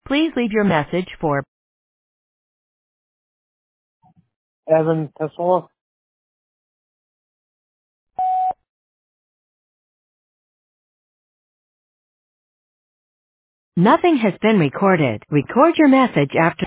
Please leave your message for Evan Tesla. Nothing has been recorded. Record your message after